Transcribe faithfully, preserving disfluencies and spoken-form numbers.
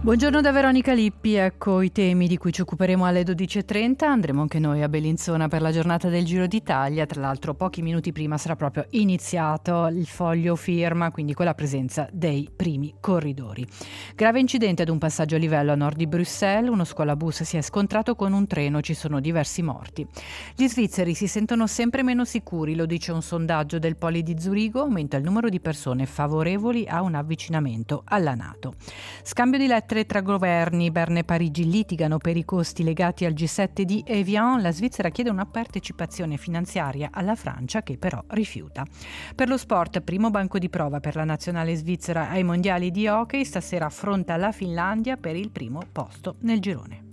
Buongiorno da Veronica Lippi, ecco i temi di cui ci occuperemo alle dodici e trenta. Andremo anche noi a Bellinzona per la giornata del Giro d'Italia. Tra l'altro pochi minuti prima sarà proprio iniziato il foglio firma, quindi con la presenza dei primi corridori. Grave incidente ad un passaggio a livello a nord di Bruxelles, uno scuolabus si è scontrato con un treno, ci sono diversi morti. Gli svizzeri si sentono sempre meno sicuri, lo dice un sondaggio del Poli di Zurigo, aumenta il numero di persone favorevoli a un avvicinamento alla NATO. Scambio di lettere tra governi, Berna e Parigi litigano per i costi legati al G sette di Evian, la Svizzera chiede una partecipazione finanziaria alla Francia che però rifiuta. Per lo sport, primo banco di prova per la nazionale svizzera ai mondiali di hockey, stasera affronta la Finlandia per il primo posto nel girone.